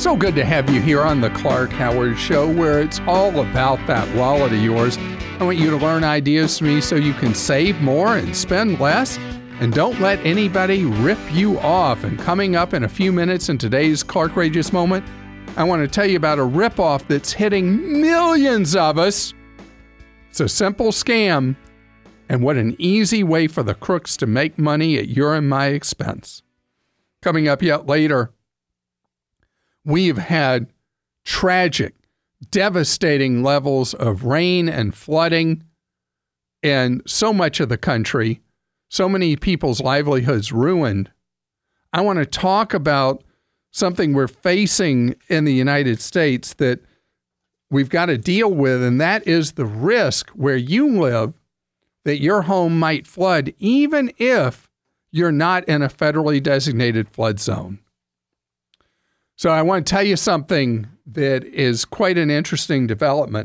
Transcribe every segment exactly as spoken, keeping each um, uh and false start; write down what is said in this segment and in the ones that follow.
So good to have you here on the Clark Howard Show, where it's all about that wallet of yours. I want you to learn ideas from me so you can save more and spend less, and don't let anybody rip you off. And coming up in a few minutes in today's Clarkrageous Moment, I want to tell you about a ripoff that's hitting millions of us. It's a simple scam, and what an easy way for the crooks to make money at your and my expense. Coming up yet later, we've had tragic, devastating levels of rain and flooding in so much of the country, so many people's livelihoods ruined. I want to talk about something we're facing in the United States that we've got to deal with, and that is the risk where you live that your home might flood, even if you're not in a federally designated flood zone. So I want to tell you something that is quite an interesting development.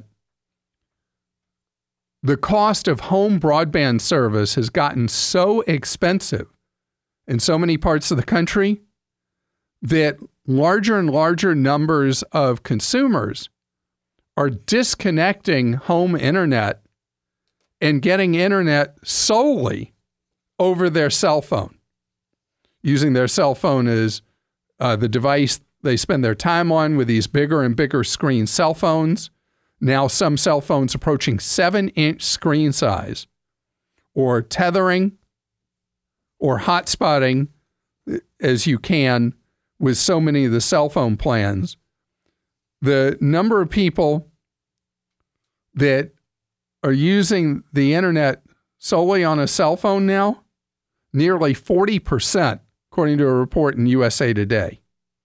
The cost of home broadband service has gotten so expensive in so many parts of the country that larger and larger numbers of consumers are disconnecting home internet and getting internet solely over their cell phone, using their cell phone as uh, the device they spend their time on with these bigger and bigger screen cell phones. Now some cell phones approaching seven-inch screen size, or tethering or hotspotting as you can with so many of the cell phone plans. The number of people that are using the internet solely on a cell phone now, nearly forty percent, according to a report in U S A Today.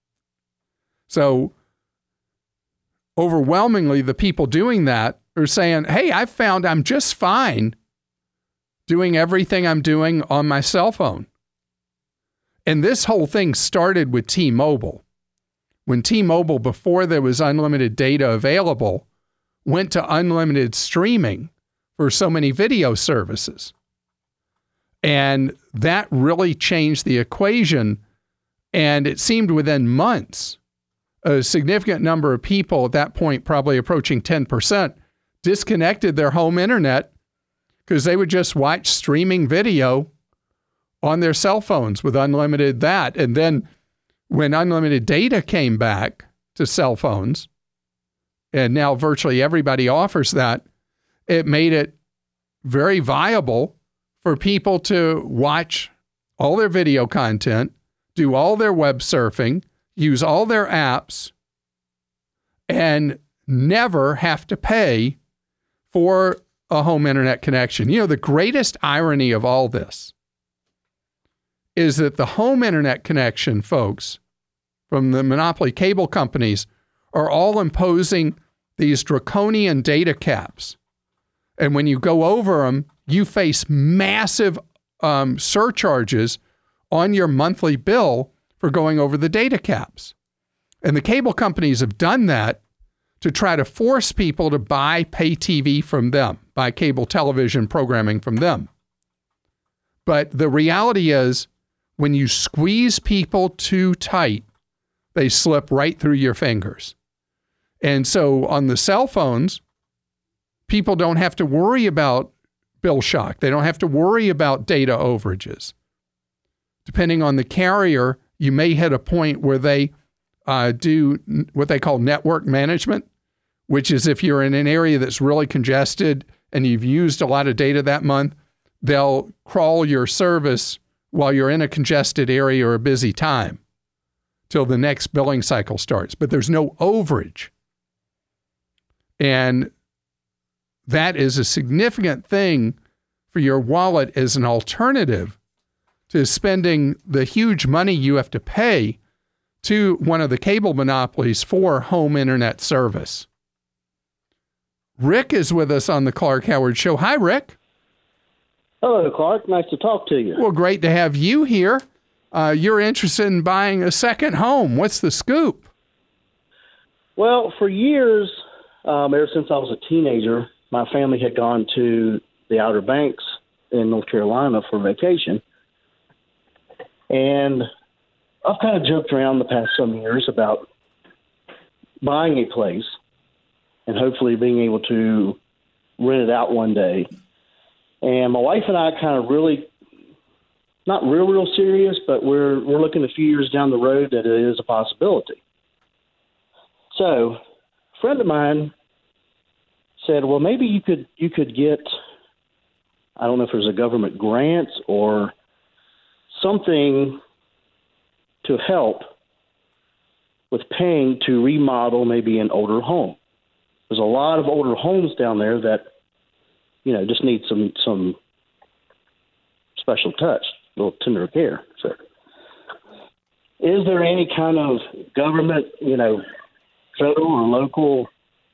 So overwhelmingly, the people doing that are saying, hey, I've found I'm just fine doing everything I'm doing on my cell phone. And this whole thing started with T-Mobile. When T-Mobile, before there was unlimited data available, went to unlimited streaming for so many video services. And that really changed the equation. And it seemed within months, a significant number of people at that point, probably approaching ten percent, disconnected their home internet because they would just watch streaming video on their cell phones with unlimited that. And then when unlimited data came back to cell phones, and now virtually everybody offers that, it made it very viable for people to watch all their video content, do all their web surfing, use all their apps, and never have to pay for a home internet connection. You know, the greatest irony of all this is that the home internet connection folks from the monopoly cable companies are all imposing these draconian data caps. And when you go over them, you face massive um, surcharges on your monthly bill for going over the data caps. And the cable companies have done that to try to force people to buy pay T V from them, buy cable television programming from them. But the reality is, when you squeeze people too tight, they slip right through your fingers. And so on the cell phones, people don't have to worry about bill shock. They don't have to worry about data overages. Depending on the carrier, you may hit a point where they uh, do what they call network management, which is if you're in an area that's really congested and you've used a lot of data that month, they'll crawl your service while you're in a congested area or a busy time till the next billing cycle starts. But there's no overage. And that is a significant thing for your wallet as an alternative to spending the huge money you have to pay to one of the cable monopolies for home internet service. Rick is with us on the Clark Howard Show. Hi, Rick. Hello, Clark. Nice to talk to you. Well, great to have you here. Uh, you're interested in buying a second home. What's the scoop? Well, for years, um, ever since I was a teenager, my family had gone to the Outer Banks in North Carolina for vacation. And I've kind of joked around the past some years about buying a place and hopefully being able to rent it out one day. And my wife and I kind of really, not real, real serious, but we're we're looking a few years down the road that it is a possibility. So, a friend of mine said, well, maybe you could you could get, I don't know if there's a government grant or something to help with paying to remodel maybe an older home. There's a lot of older homes down there that, you know, just need some some special touch, a little tender care. So, is there any kind of government, you know, federal or local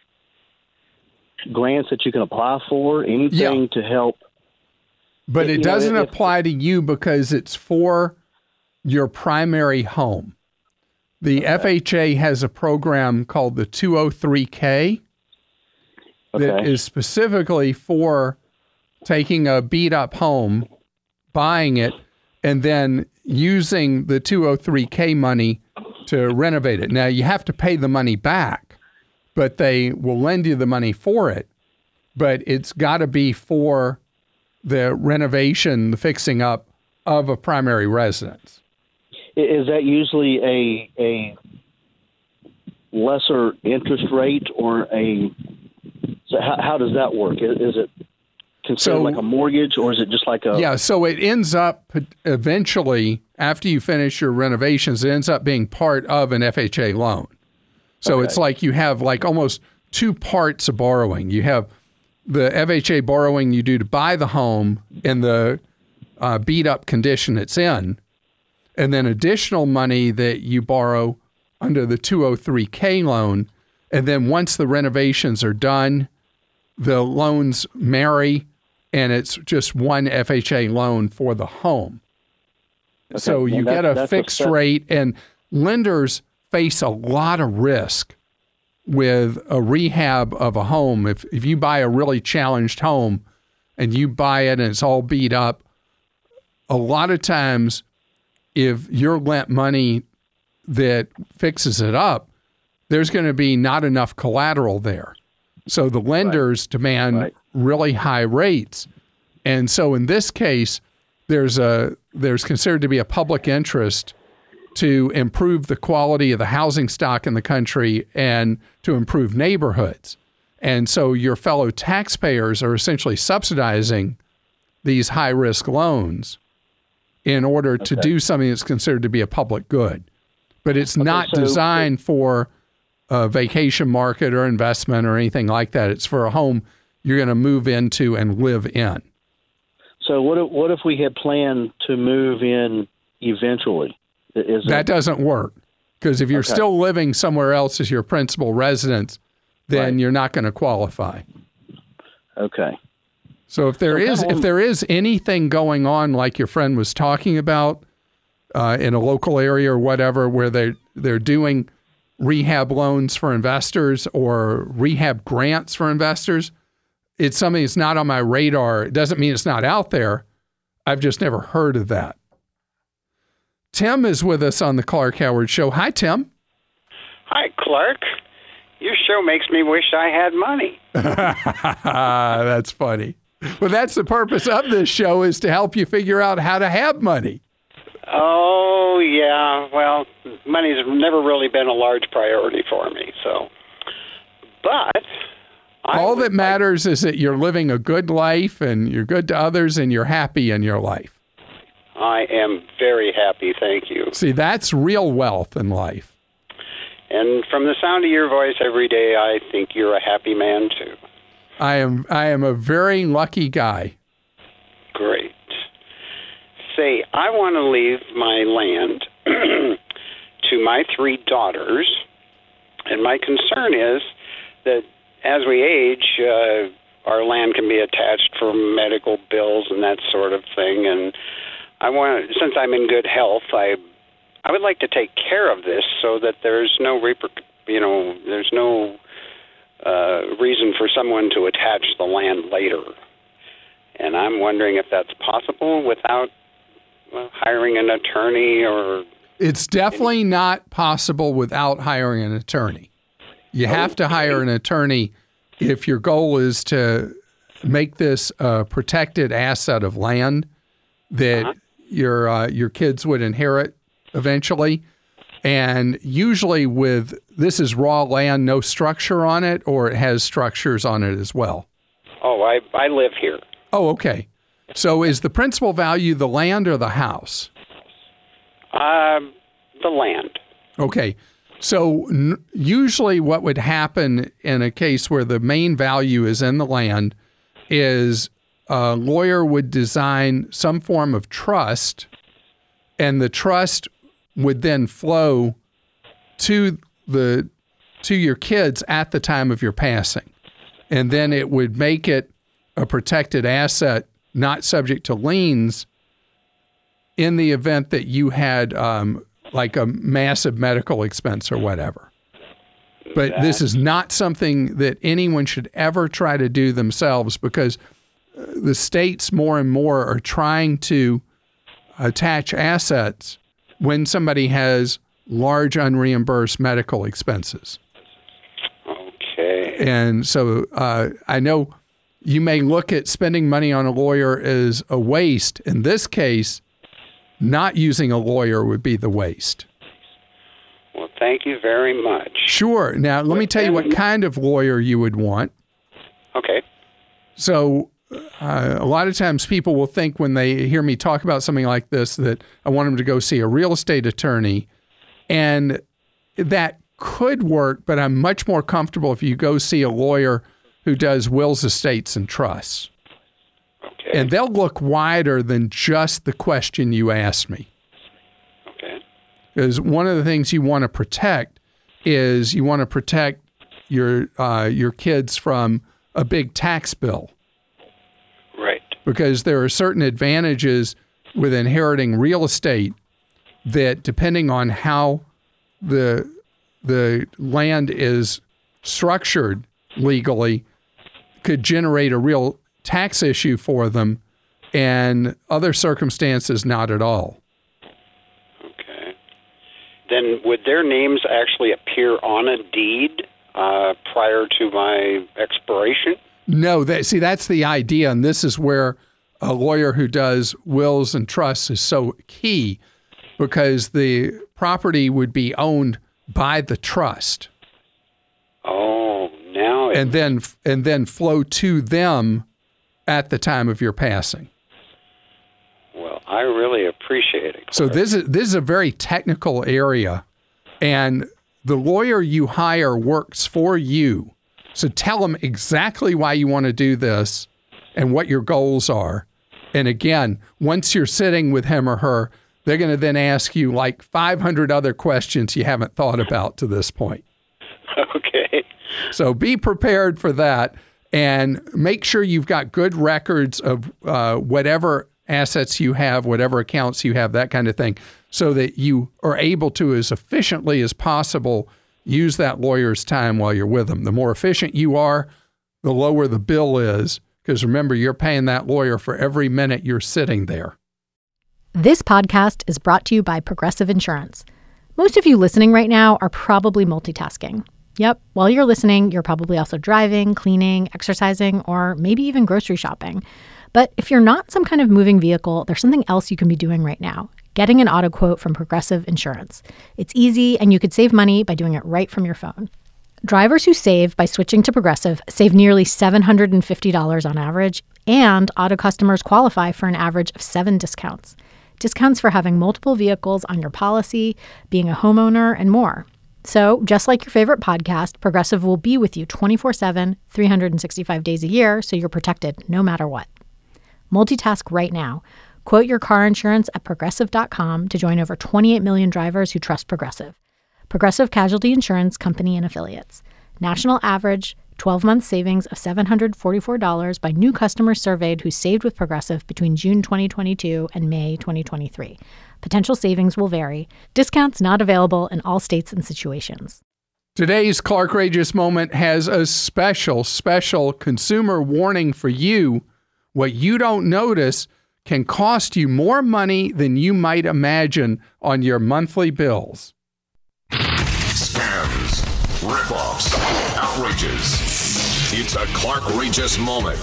grants that you can apply for? Anything yeah. to help? But it doesn't know, if, apply to you because it's for your primary home. The okay. F H A has a program called the two oh three K okay. that is specifically for taking a beat-up home, buying it, and then using the two oh three K money to renovate it. Now, you have to pay the money back, but they will lend you the money for it. But it's got to be for the renovation, the fixing up of a primary residence. Is that usually a a lesser interest rate or a? So how, how does that work? Is, is it considered so, like a mortgage, or is it just like a? Yeah, so it ends up eventually after you finish your renovations, it ends up being part of an F H A loan. So okay. it's like you have like almost two parts of borrowing. You have the F H A borrowing you do to buy the home in the uh, beat up condition it's in, and then additional money that you borrow under the two oh three K loan. And then once the renovations are done, the loans marry, and it's just one F H A loan for the home. Okay. So you that, get a fixed a rate, and lenders face a lot of risk with a rehab of a home. If if you buy a really challenged home and you buy it and it's all beat up, a lot of times if you're lent money that fixes it up, there's going to be not enough collateral there. So the lenders right. demand right. really high rates. And so in this case, there's a there's considered to be a public interest to improve the quality of the housing stock in the country and to improve neighborhoods. And so your fellow taxpayers are essentially subsidizing these high-risk loans in order okay. to do something that's considered to be a public good. But it's okay, not so designed for a vacation market or investment or anything like that. It's for a home you're going to move into and live in. So what if, what if we had planned to move in eventually? Is that it, doesn't work, because if you're okay. still living somewhere else as your principal residence, then right. you're not going to qualify. Okay. So if there so is if there is anything going on like your friend was talking about uh, in a local area or whatever, where they they're doing rehab loans for investors or rehab grants for investors, it's something that's not on my radar. It doesn't mean it's not out there. I've just never heard of that. Tim is with us on the Clark Howard Show. Hi, Tim. Hi, Clark. Your show makes me wish I had money. That's funny. Well, that's the purpose of this show, is to help you figure out how to have money. Oh, yeah. Well, money's never really been a large priority for me. So, but all that matters like, is that you're living a good life and you're good to others and you're happy in your life. I am very happy, thank you. See, that's real wealth in life. And from the sound of your voice every day, I think you're a happy man, too. I am I am a very lucky guy. Great. Say, I want to leave my land to my three daughters, and my concern is that as we age, uh, our land can be attached for medical bills and that sort of thing, and I want, since I'm in good health, I I would like to take care of this so that there's no reper, you know, there's no uh, reason for someone to attach the land later. And I'm wondering if that's possible without well, hiring an attorney or... It's definitely any... not possible without hiring an attorney. You have to hire an attorney if your goal is to make this a protected asset of land that uh-huh. your uh, your kids would inherit eventually. And usually with this is raw land, no structure on it, or it has structures on it as well? Oh, I, I live here. Oh, okay. So is the principal value the land or the house? Uh, the land. Okay. So n- usually what would happen in a case where the main value is in the land is a lawyer would design some form of trust, and the trust would then flow to the to your kids at the time of your passing. And then it would make it a protected asset, not subject to liens, in the event that you had um, like a massive medical expense or whatever. But that. This is not something that anyone should ever try to do themselves, because the states more and more are trying to attach assets when somebody has large unreimbursed medical expenses. Okay. And so uh, I know you may look at spending money on a lawyer as a waste. In this case, not using a lawyer would be the waste. Well, thank you very much. Sure. Now, let me tell you what kind of lawyer you would want. Okay. So uh, a lot of times people will think when they hear me talk about something like this that I want them to go see a real estate attorney. And that could work, but I'm much more comfortable if you go see a lawyer who does wills, estates, and trusts. Okay. And they'll look wider than just the question you asked me. Okay. Because one of the things you want to protect is you want to protect your uh, your kids from a big tax bill. Right. Because there are certain advantages with inheriting real estate that, depending on how the the land is structured legally, could generate a real tax issue for them, and other circumstances not at all. Okay. Then would their names actually appear on a deed uh, prior to my expiration? No, that, see, that's the idea, and this is where a lawyer who does wills and trusts is so key, because the property would be owned by the trust. Oh, now and then and then flow to them at the time of your passing. Well, I really appreciate it. So this is this is a very technical area, and the lawyer you hire works for you. So tell them exactly why you want to do this and what your goals are. And again, once you're sitting with him or her, they're going to then ask you like five hundred other questions you haven't thought about to this point. Okay. So be prepared for that, and make sure you've got good records of uh, whatever assets you have, whatever accounts you have, that kind of thing, so that you are able to, as efficiently as possible, use that lawyer's time while you're with them. The more efficient you are, the lower the bill is, because remember, you're paying that lawyer for every minute you're sitting there. This podcast is brought to you by Progressive Insurance. Most of you listening right now are probably multitasking. Yep, while you're listening, you're probably also driving, cleaning, exercising, or maybe even grocery shopping. But if you're not some kind of moving vehicle, there's something else you can be doing right now: getting an auto quote from Progressive Insurance. It's easy, and you could save money by doing it right from your phone. Drivers who save by switching to Progressive save nearly seven hundred fifty dollars on average, and auto customers qualify for an average of seven discounts. Discounts for having multiple vehicles on your policy, being a homeowner, and more. So, just like your favorite podcast, Progressive will be with you twenty-four seven, three hundred sixty-five days a year, so you're protected no matter what. Multitask right now. Quote your car insurance at Progressive dot com to join over twenty-eight million drivers who trust Progressive. Progressive Casualty Insurance Company and Affiliates. National average twelve-month savings of seven hundred forty-four dollars by new customers surveyed who saved with Progressive between June twenty twenty-two and May twenty twenty-three. Potential savings will vary. Discounts not available in all states and situations. Today's Clark Rageous Moment has a special, special consumer warning for you. What you don't notice can cost you more money than you might imagine on your monthly bills. Scams, Rip-offs. Outrages. It's a Clark-rageous moment.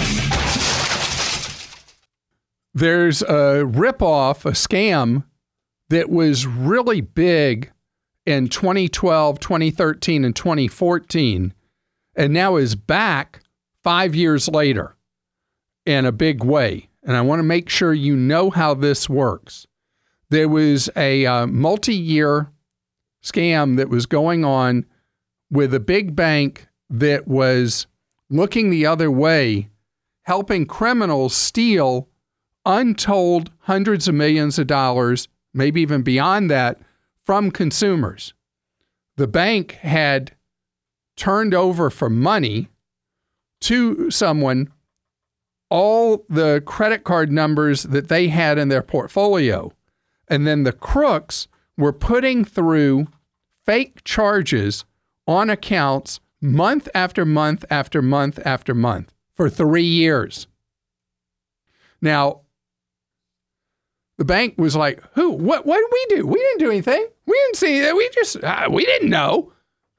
There's a rip-off, a scam, that was really big in twenty twelve, twenty thirteen, and twenty fourteen, and now is back five years later in a big way. And I want to make sure you know how this works. There was a uh, multi-year scam that was going on with a big bank that was looking the other way, helping criminals steal untold hundreds of millions of dollars, maybe even beyond that, from consumers. The bank had turned over for money to someone all the credit card numbers that they had in their portfolio. And then the crooks were putting through fake charges on accounts month after month after month after month for three years. Now, the bank was like, who, what, what did we do? We didn't do anything. We didn't see that. We just, uh, we didn't know.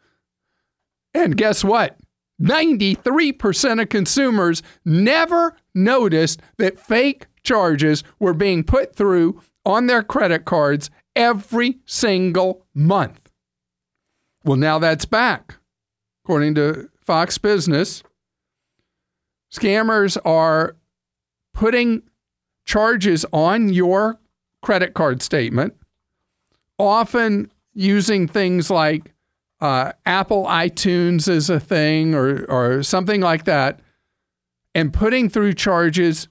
And guess what? ninety-three percent of consumers never noticed that fake charges were being put through on their credit cards every single month. Well, now that's back. According to Fox Business, scammers are putting charges on your credit card statement, often using things like uh, Apple iTunes as a thing or, or something like that, and putting through charges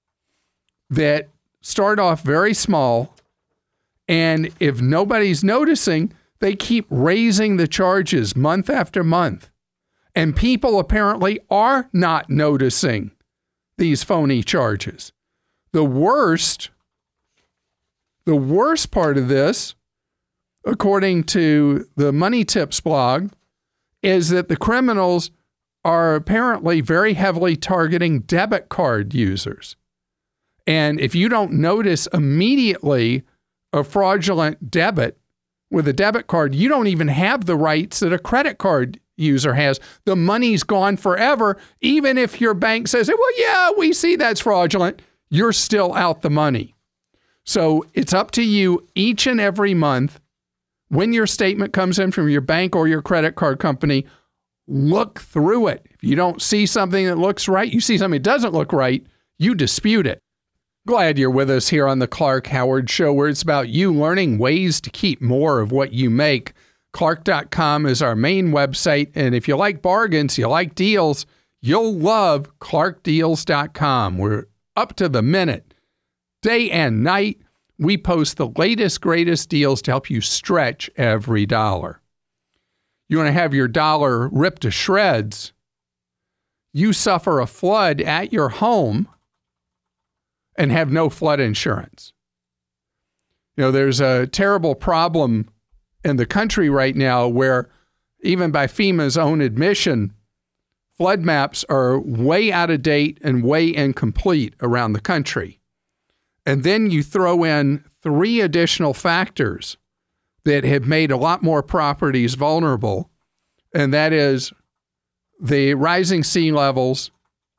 that start off very small. And if nobody's noticing, they keep raising the charges month after month. And people apparently are not noticing these phony charges. The worst, the worst part of this, according to the Money Tips blog, is that the criminals are apparently very heavily targeting debit card users. And if you don't notice immediately a fraudulent debit with a debit card, you don't even have the rights that a credit card user has. The money's gone forever. Even if your bank says, well, yeah, we see that's fraudulent, you're still out the money. So it's up to you each and every month when your statement comes in from your bank or your credit card company, look through it. If you don't see something that looks right, you see something that doesn't look right, you dispute it. Glad you're with us here on the Clark Howard Show, where it's about you learning ways to keep more of what you make. Clark dot com is our main website, and if you like bargains, you like deals, you'll love Clark Deals dot com. We're up to the minute, day and night. We post the latest, greatest deals to help you stretch every dollar. You want to have your dollar ripped to shreds? You suffer a flood at your home and have no flood insurance. You know, there's a terrible problem in the country right now where, even by FEMA's own admission, flood maps are way out of date and way incomplete around the country. And then you throw in three additional factors that have made a lot more properties vulnerable, and that is the rising sea levels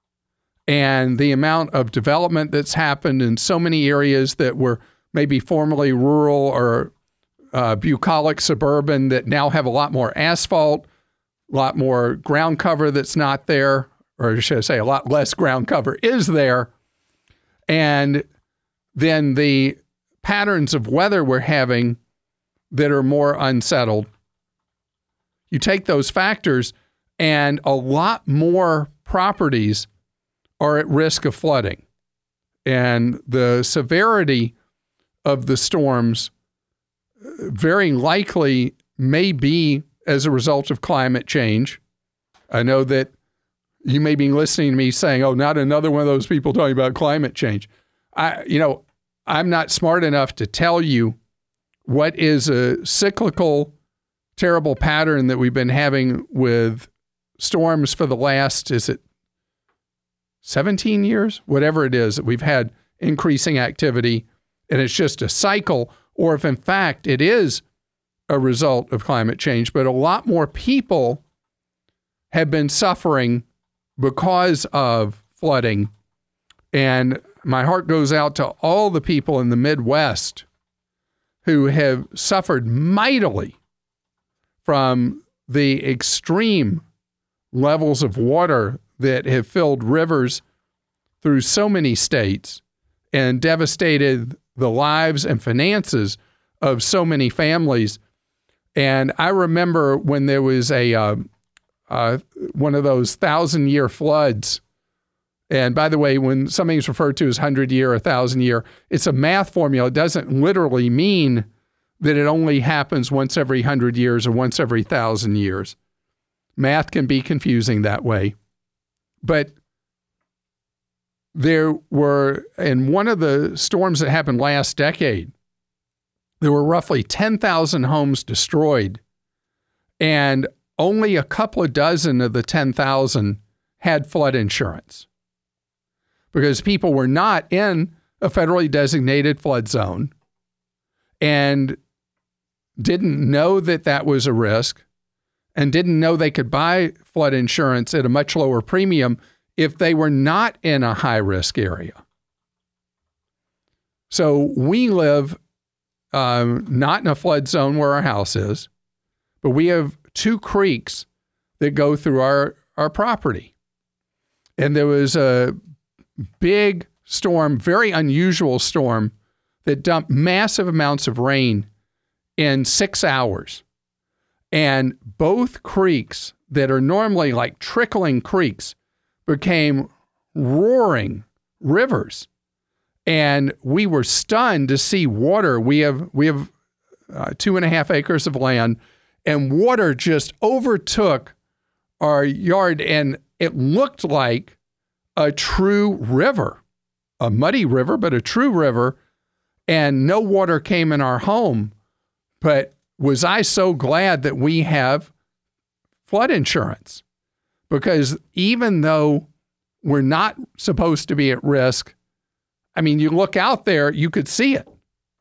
and the amount of development that's happened in so many areas that were maybe formerly rural or uh, bucolic suburban that now have a lot more asphalt, a lot more ground cover that's not there, or should I say a lot less ground cover is there. And then the patterns of weather we're having that are more unsettled. You take those factors and a lot more properties are at risk of flooding. And the severity of the storms very likely may be as a result of climate change. I know that you may be listening to me saying, oh, not another one of those people talking about climate change. I, you know, I'm not smart enough to tell you what is a cyclical, terrible pattern that we've been having with storms for the last, is it seventeen years? Whatever it is that we've had increasing activity, and it's just a cycle, or if in fact it is a result of climate change, but a lot more people have been suffering because of flooding. And my heart goes out to all the people in the Midwest who have suffered mightily from the extreme levels of water that have filled rivers through so many states and devastated the lives and finances of so many families. And I remember when there was a uh, uh, one of those thousand-year floods. And by the way, when something is referred to as hundred-year or thousand-year, it's a math formula. It doesn't literally mean that it only happens once every hundred years or once every thousand years. Math can be confusing that way. But there were, in one of the storms that happened last decade, there were roughly ten thousand homes destroyed, and only a couple of dozen of the ten thousand had flood insurance because people were not in a federally designated flood zone and didn't know that that was a risk and didn't know they could buy flood insurance at a much lower premium if they were not in a high-risk area. So we live um, not in a flood zone where our house is, but we have two creeks that go through our, our property. And there was a big storm, very unusual storm, that dumped massive amounts of rain in six hours. And both creeks that are normally like trickling creeks became roaring rivers. And we were stunned to see water. We have we have uh, two and a half acres of land, and water just overtook our yard, and it looked like a true river, a muddy river, but a true river. And no water came in our home. But was I so glad that we have flood insurance? Because even though we're not supposed to be at risk, I mean, you look out there, you could see it.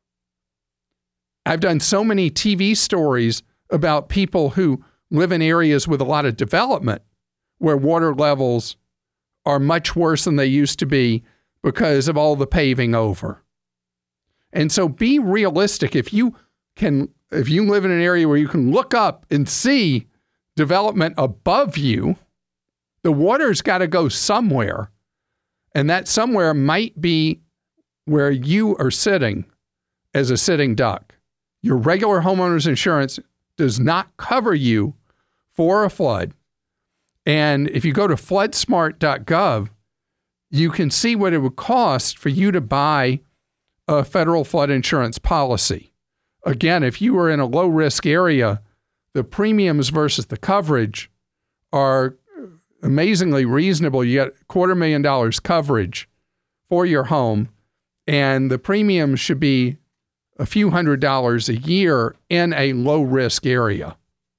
I've done so many T V stories about people who live in areas with a lot of development where water levels are much worse than they used to be because of all the paving over. And so be realistic. If you can, if you live in an area where you can look up and see development above you, the water's got to go somewhere. And that somewhere might be where you are sitting as a sitting duck. Your regular homeowner's insurance does not cover you for a flood. And if you go to flood smart dot gov, you can see what it would cost for you to buy a federal flood insurance policy. Again, if you are in a low-risk area, the premiums versus the coverage are amazingly reasonable. You get a quarter million dollars coverage for your home, and the premium should be a few hundred dollars a year in a low-risk area.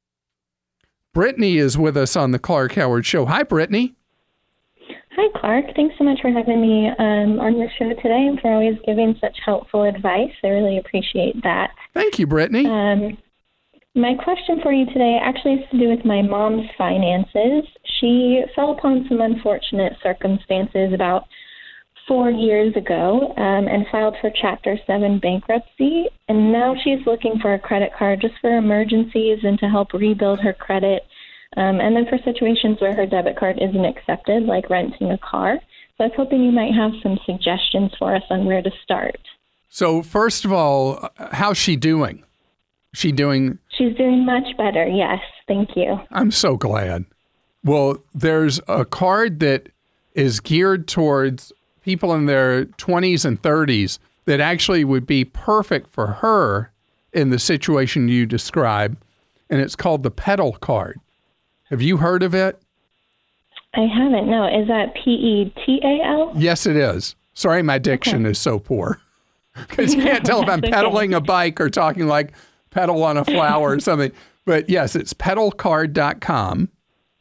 Brittany is with us on the Clark Howard Show. Hi, Brittany. Hi, Clark. Thanks so much for having me um, on your show today and for always giving such helpful advice. I really appreciate that. Thank you, Brittany. Um, my question for you today actually has to do with my mom's finances. She fell upon some unfortunate circumstances about four years ago um, and filed for Chapter seven bankruptcy. And now she's looking for a credit card just for emergencies and to help rebuild her credit. Um, and then for situations where her debit card isn't accepted, like renting a car. So I was hoping you might have some suggestions for us on where to start. So first of all, how's she doing? She doing? She's doing much better, yes. Thank you. I'm so glad. Well, there's a card that is geared towards people in their twenties and thirties that actually would be perfect for her in the situation you describe, and it's called the Petal card. Have you heard of it? I haven't, no. Is that P E T A L? Yes, it is. Sorry, my diction okay. is so poor. Because you can't tell if I'm pedaling a bike or talking like pedal on a flower or something. But yes, it's petal card dot com.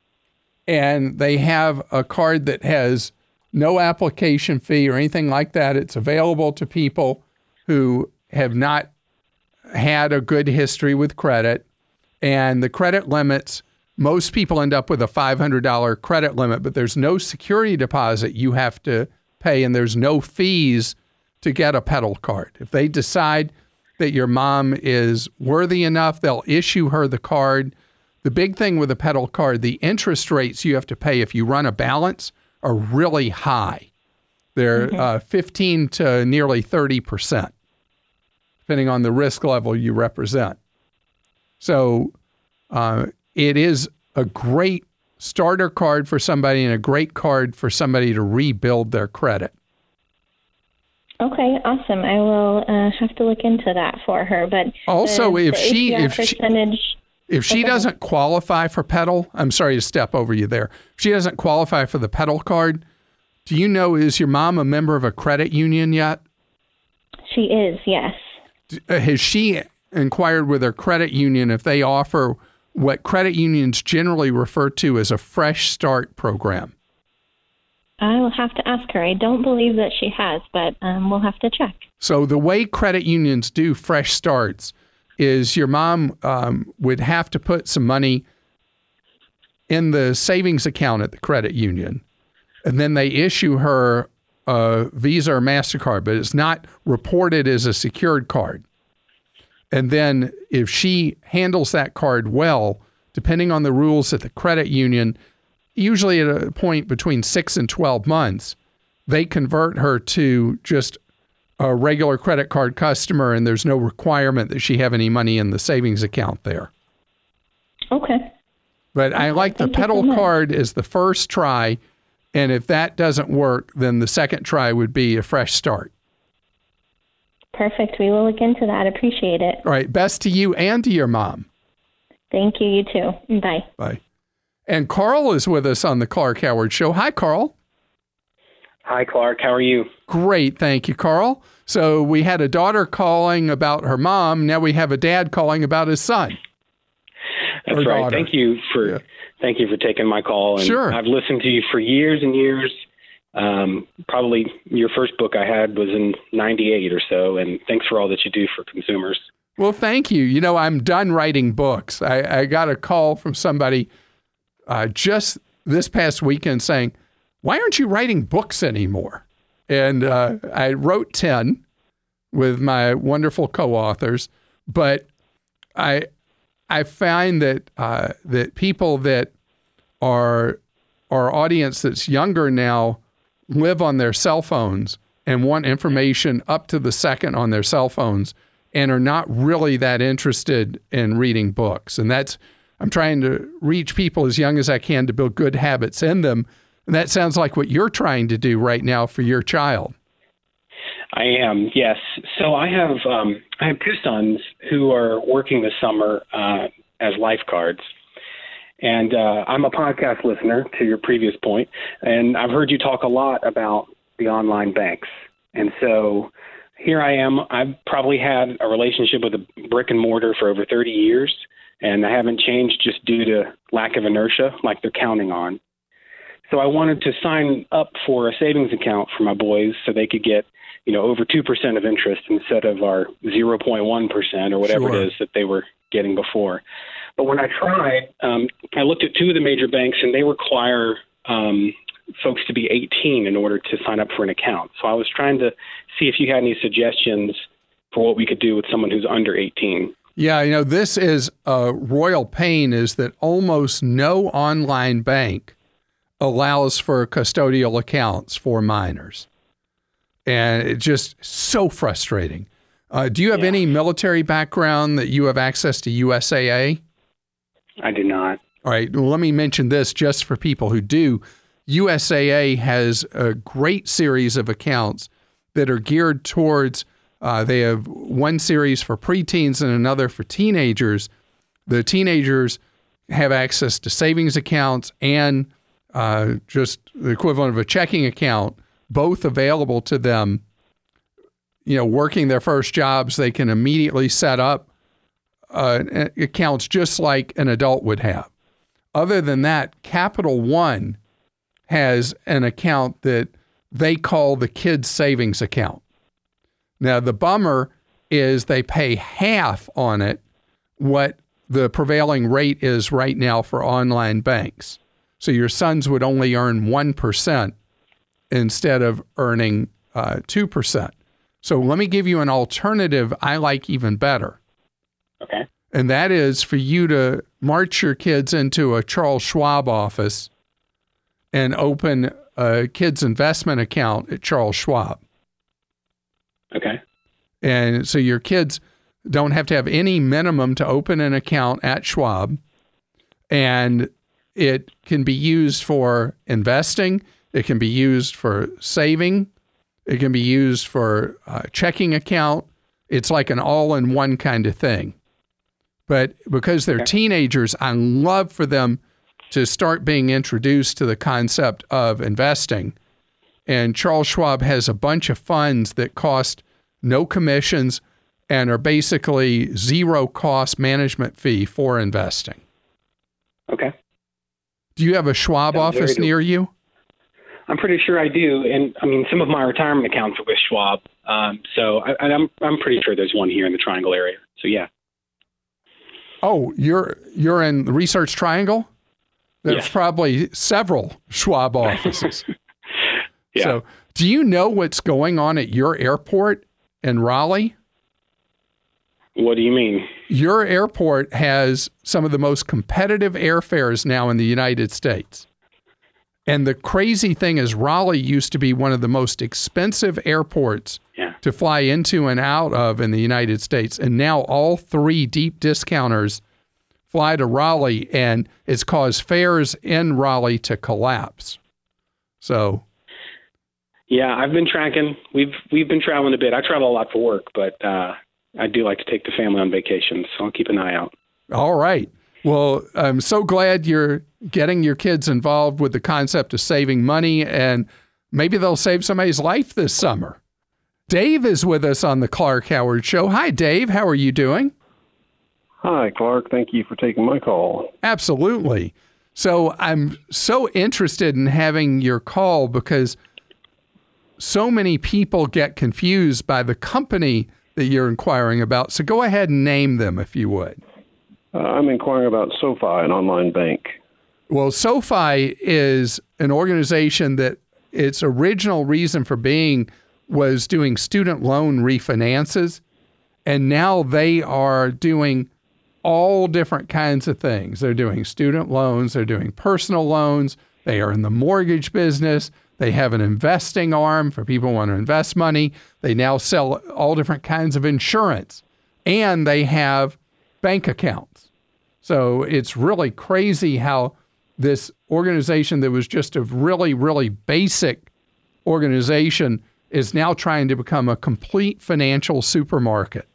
And they have a card that has no application fee or anything like that. It's available to people who have not had a good history with credit, and the credit limits, most people end up with a five hundred dollars credit limit, but there's no security deposit you have to pay, and there's no fees to get a pedal card. If they decide that your mom is worthy enough, they'll issue her the card. The big thing with a pedal card, the interest rates you have to pay if you run a balance are really high. They're mm-hmm. uh, fifteen to nearly thirty percent, depending on the risk level you represent. So uh, it is a great starter card for somebody and a great card for somebody to rebuild their credit. Okay, awesome. I will uh, have to look into that for her. But also, the, if the she A P R if percentage, she if she okay. doesn't qualify for pedal, I'm sorry to step over you there. If she doesn't qualify for the pedal card, do you know, is your mom a member of a credit union yet? She is, yes. Has she inquired with her credit union if they offer what credit unions generally refer to as a fresh start program? I will have to ask her. I don't believe that she has, but um, we'll have to check. So the way credit unions do fresh starts is your mom um, would have to put some money in the savings account at the credit union, and then they issue her a Visa or MasterCard, but it's not reported as a secured card. And then if she handles that card well, depending on the rules at the credit union, usually at a point between six and twelve months, they convert her to just a regular credit card customer, and there's no requirement that she have any money in the savings account there. Okay. But I like the pedal card as the first try, and if that doesn't work, then the second try would be a fresh start. Perfect. We will look into that. Appreciate it. All right. Best to you and to your mom. Thank you. You too. Bye. Bye. And Carl is with us on the Clark Howard Show. Hi, Carl. Hi, Clark. How are you? Great. Thank you, Carl. So we had a daughter calling about her mom. Now we have a dad calling about his son. That's right. Daughter. Thank you for yeah. thank you for taking my call. And sure. I've listened to you for years and years. Um, probably your first book I had was in ninety-eight or so. And thanks for all that you do for consumers. Well, thank you. You know, I'm done writing books. I, I got a call from somebody Uh, just this past weekend saying, why aren't you writing books anymore? And uh, I wrote ten with my wonderful co-authors, but I I find that uh, that people that are our audience that's younger now live on their cell phones and want information up to the second on their cell phones and are not really that interested in reading books. And that's I'm trying to reach people as young as I can to build good habits in them. And that sounds like what you're trying to do right now for your child. I am, yes. So I have um, I have two sons who are working this summer uh, as lifeguards. And uh, I'm a podcast listener, to your previous point, and I've heard you talk a lot about the online banks. And so here I am. I've probably had a relationship with a brick and mortar for over thirty years. And I haven't changed just due to lack of inertia, like they're counting on. So I wanted to sign up for a savings account for my boys so they could get, you know, over two percent of interest instead of our zero point one percent or whatever Sure. it is that they were getting before. But when I tried, um, I looked at two of the major banks, and they require um, folks to be eighteen in order to sign up for an account. So I was trying to see if you had any suggestions for what we could do with someone who's under eighteen. Yeah, you know, this is a royal pain, is that almost no online bank allows for custodial accounts for minors. And it's just so frustrating. Uh, do you have yeah. any military background that you have access to U S A A? I do not. All right, well, let me mention this just for people who do. U S A A has a great series of accounts that are geared towards Uh, they have one series for preteens and another for teenagers. The teenagers have access to savings accounts and uh, just the equivalent of a checking account, both available to them. You know, working their first jobs, they can immediately set up uh, accounts just like an adult would have. Other than that, Capital One has an account that they call the kids' savings account. Now, the bummer is they pay half on it what the prevailing rate is right now for online banks. So your sons would only earn one percent instead of earning uh, two percent. So let me give you an alternative I like even better. Okay. And that is for you to march your kids into a Charles Schwab office and open a kid's investment account at Charles Schwab. Okay. And so your kids don't have to have any minimum to open an account at Schwab. And it can be used for investing. It can be used for saving. It can be used for a checking account. It's like an all-in-one kind of thing. But because they're teenagers, I love for them to start being introduced to the concept of investing. And Charles Schwab has a bunch of funds that cost no commissions and are basically zero cost management fee for investing. Okay. Do you have a Schwab Sounds office very near you? I'm pretty sure I do, and I mean some of my retirement accounts are with Schwab, um, so I, I'm I'm pretty sure there's one here in the Triangle area. So yeah. Oh, you're you're in the Research Triangle? There's Yes. probably several Schwab offices. Yeah. So, do you know what's going on at your airport in Raleigh? What do you mean? Your airport has some of the most competitive airfares now in the United States. And the crazy thing is Raleigh used to be one of the most expensive airports Yeah. to fly into and out of in the United States. And now all three deep discounters fly to Raleigh, and it's caused fares in Raleigh to collapse. So, Yeah, I've been tracking. We've we've been traveling a bit. I travel a lot for work, but uh, I do like to take the family on vacation, so I'll keep an eye out. all right. Well, I'm so glad you're getting your kids involved with the concept of saving money, and maybe they'll save somebody's life this summer. Dave is with us on the Clark Howard Show. Hi, Dave. How are you doing? Hi, Clark. Thank you for taking my call. Absolutely. So I'm so interested in having your call because so many people get confused by the company that you're inquiring about. So go ahead and name them if you would. Uh, I'm inquiring about SoFi, an online bank. Well, SoFi is an organization that its original reason for being was doing student loan refinances. And now they are doing all different kinds of things. They're doing student loans. They're doing personal loans. They are in the mortgage business. They have an investing arm for people who want to invest money. They now sell all different kinds of insurance. And they have bank accounts. So it's really crazy how this organization that was just a really, really basic organization is now trying to become a complete financial supermarket.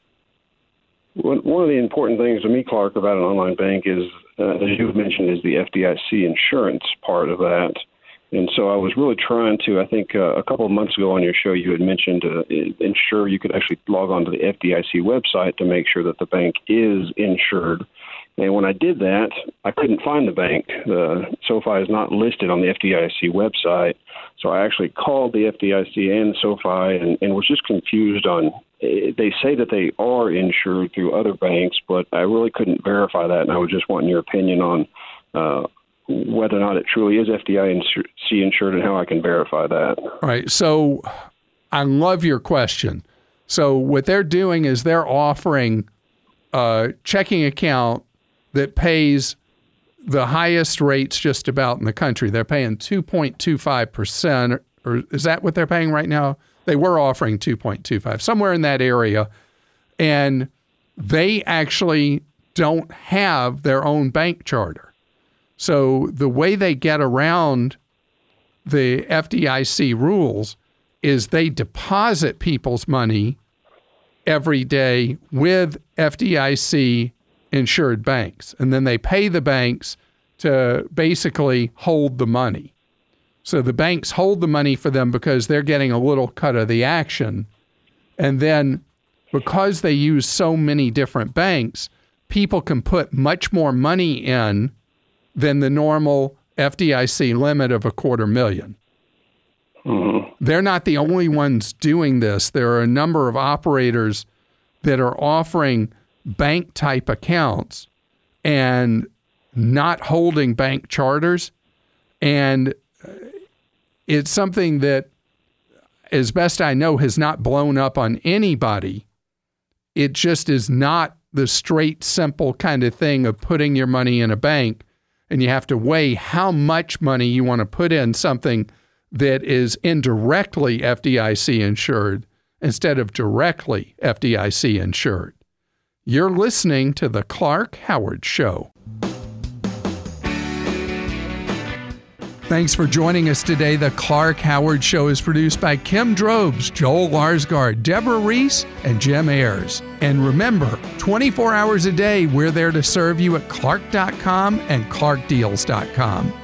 One of the important things to me, Clark, about an online bank is, uh, as you've mentioned, is the F D I C insurance part of that. And so I was really trying to, I think uh, a couple of months ago on your show, you had mentioned uh, ensure you could actually log on to the F D I C website to make sure that the bank is insured. And when I did that, I couldn't find the bank. The SoFi is not listed on the F D I C website. So I actually called the F D I C and SoFi and, and was just confused on, they say that they are insured through other banks, but I really couldn't verify that. And I was just wanting your opinion on uh, whether or not it truly is F D I C insured and how I can verify that. All right. So I love your question. So what they're doing is they're offering a checking account that pays the highest rates just about in the country. They're paying two point two five percent, or is that what they're paying right now? They were offering two point two five, somewhere in that area. And they actually don't have their own bank charter. So the way they get around the F D I C rules is they deposit people's money every day with F D I C insured banks. And then they pay the banks to basically hold the money. So the banks hold the money for them because they're getting a little cut of the action. And then because they use so many different banks, people can put much more money in than the normal F D I C limit of a quarter million. Mm-hmm. They're not the only ones doing this. There are a number of operators that are offering bank type accounts and not holding bank charters. And it's something that, as best I know, has not blown up on anybody. It just is not the straight, simple kind of thing of putting your money in a bank, and you have to weigh how much money you want to put in something that is indirectly F D I C insured instead of directly F D I C insured. You're listening to The Clark Howard Show. Thanks for joining us today. The Clark Howard Show is produced by Kim Drobes, Joel Larsgaard, Deborah Reese, and Jim Ayers. And remember, twenty-four hours a day, we're there to serve you at clark dot com and clark deals dot com.